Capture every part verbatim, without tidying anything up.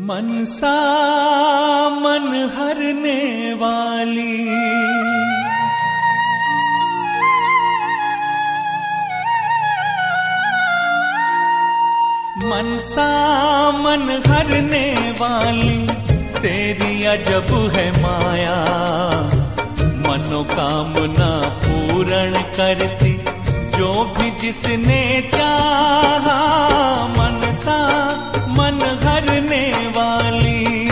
मनसा मन हरने वाली, मनसा मन हरने वाली तेरी अजब है माया, मनोकामना पूर्ण करती जो भी जिसने चाहा, मनसा मन हरने वाली।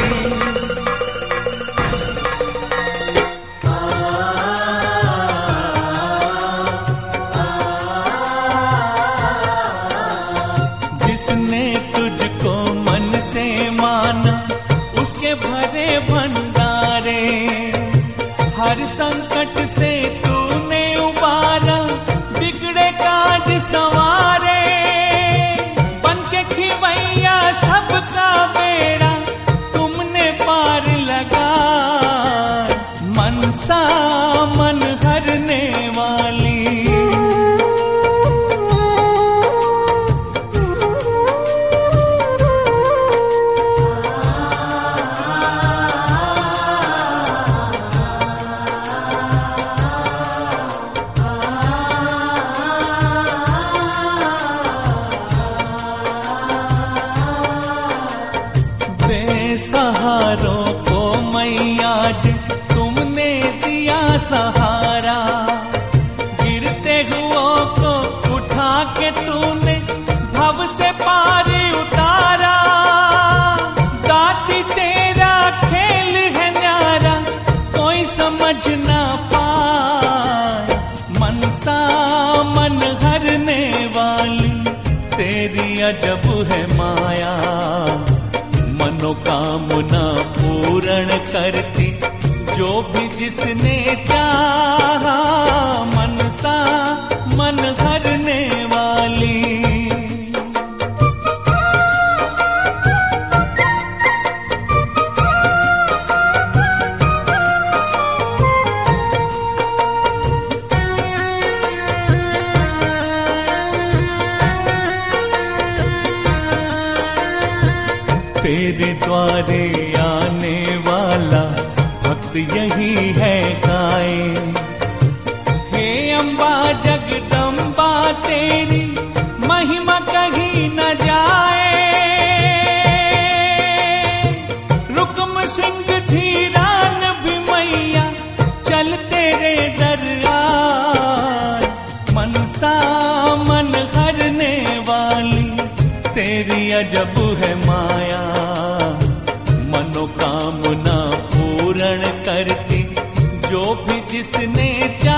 जिसने तुझको मन से माना उसके भरे भंडारे, हर संकट से तूने उबारा, बिगड़े काज संवारे, बनके खिवैया सबका बेड़ा तुमने पार लगा, मनसा मन हरने वाली। सहारों को मैया तुमने दिया सहारा, गिरते हुओं को उठा के तूने भव से पार उतारा, दाती तेरा खेल है न्यारा कोई समझ ना पाए, मनसा मन हरने वाली तेरी अजब है माया, मनोकामना पूर्ण करती जो भी जिसने चाहा, मनसा मन हरने वाली। तेरे द्वारे आने वाला भक्त यही है गाए, हे अम्बा जगदम्बा तेरी महिमा कहीं न जाए, रुकम सिंह धीरान भी मैया चल तेरे दर आए, मनसा मन हरने वाली तेरी अजब है माया, मनोकामना पूर्ण करती जो भी जिसने चाहा।